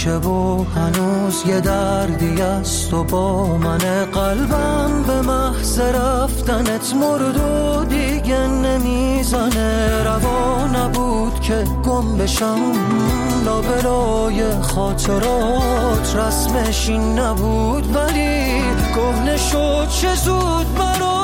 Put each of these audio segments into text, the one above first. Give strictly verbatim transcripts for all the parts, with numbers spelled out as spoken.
که و هنوز یه دردی است و با من قلبم به محض رفتنت مرد و دیگه نمیزنه. روا نبود که گم بشم لابلای خاطرات، رسمش این نبود ولی کهنه شد چه زود برام.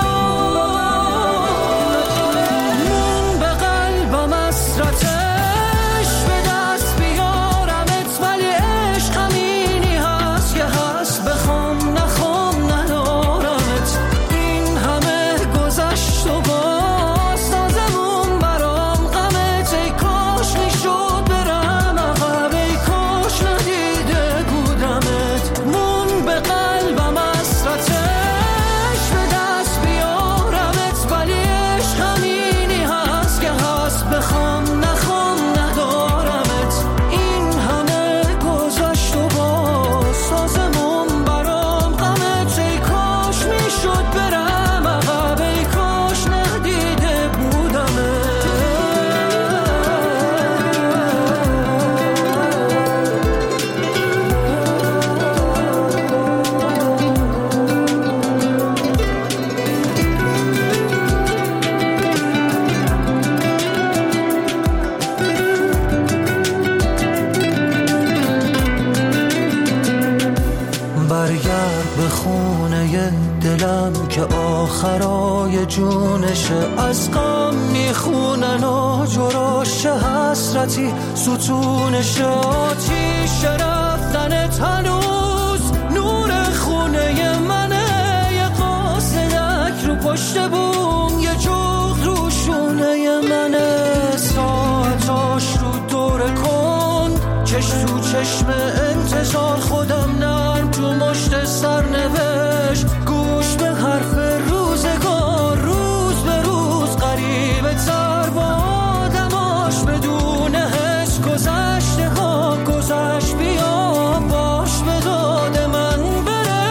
من به قلبم حسرتش به دست بیارمت، ولی عشق همینی هست که هست، بخوام نخوام ندارمت. این همه گذشت و باز سازمون برام غمت. ای کاش میشد برم عقب، ای کاش ندیده بودمت. من به قلبم حسرتش به دست بیارمت، ولی عشق همینی هست که هست، بخوام نخوام ندارمت. این همه گذشت و باز سازمون برام غمت. ای کاش میشد برم عقب، ای کاش ندیده بودمت. برگرد به خونه دلم که آخرای جونشه، از غم میخونن آجراش حسرتی ستونشه. آتیش رفتنت هنوز نور خونه منه، یه قاصدک رو پشت بوم، یه جغد رو شونه منه. ساعتاش رو دور کن چش تو چشم انتظار، خودم نرم تو مشت سرنوشت، گوش به حرف روزگار. روز به روز قریبه تر با آدماش، بدون حس گذشته ها گذشت. بیا باش به داد من بره.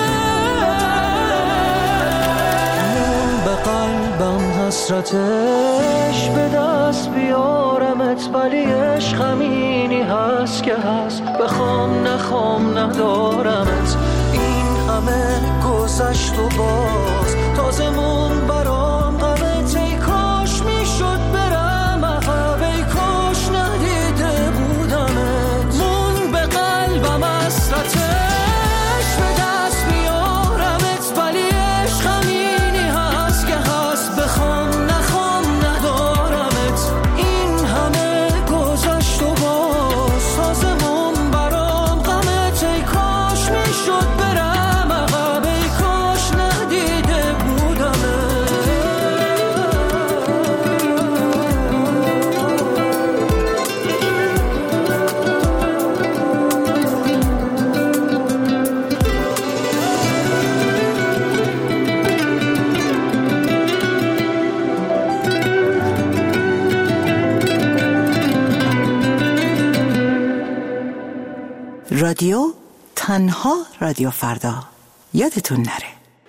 من به قلبم حسرتش به دست بیارمت، ولی عشق همینی هست که هست، بخوام نخوام ندارمت. این همه گذشت و باز تازمون برام غمت. ای کاش میشد برم عقب، ای کاش ندیده بودمت. من به قلبم حسرتش به دست بیارمت، ولی عشق همینی هست که هست، بخوام نخوام ندارمت. این همه گذشت و باز سازمون برام غمت. ای کاش میشد برم عقب، ای کاش ندیده بودمت. رادیو تنها رادیو فردا، یادتون نره.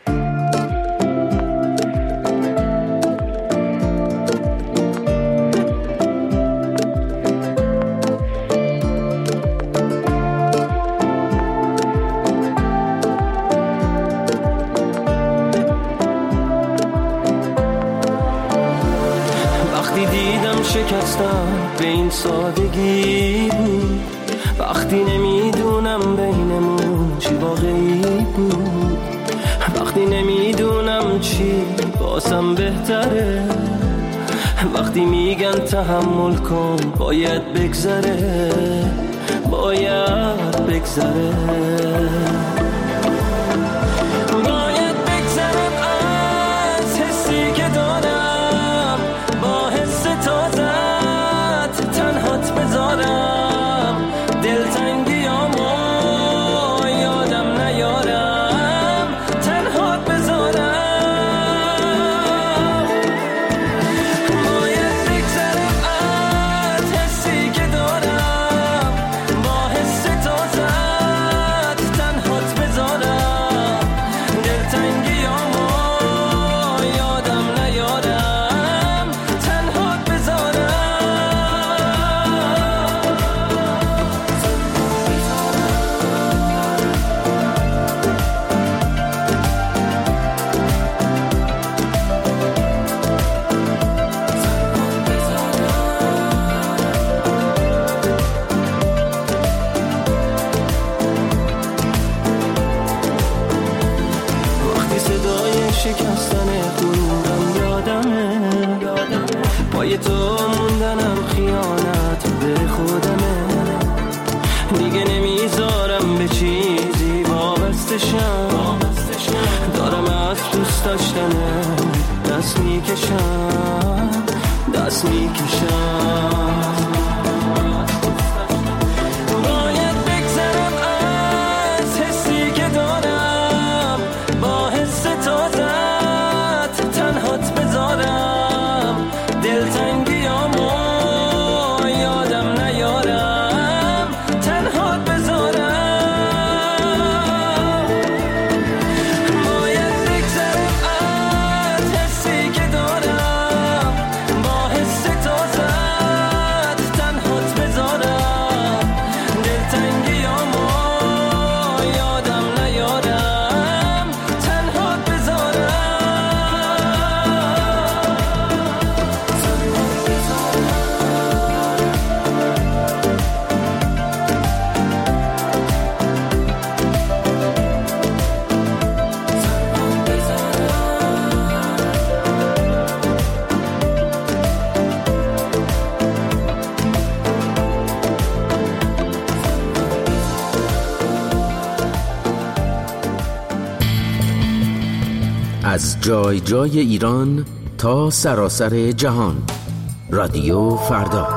وقتی دیدم شکستم به این سادگی بود، وقتی نمیدونم بینمون چی واقعی بود، وقتی نمیدونم چی واسم بهتره، وقتی میگن تحمل کن باید بگذره، باید بگذره. Hot برای تو موندنم خیانت به خودمه. دیگه نمیذارم به چیزی وابسته شم، دارم از دوست داشتنم دست میکشم، دست میکشم. باید بگذرم از حسی که دارم، با حس تازت تنهات بذارم، دلتنگیامو یادم نیارم، تنهات بذارم. باید بگذرم از حسی که دارم، با حس تازت تنهات بذارم، دلتنگیامو یادم نیارم، تنهات بذارم. از جای جای ایران تا سراسر جهان، رادیو فردا.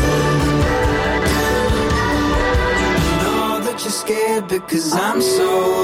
Because I'm so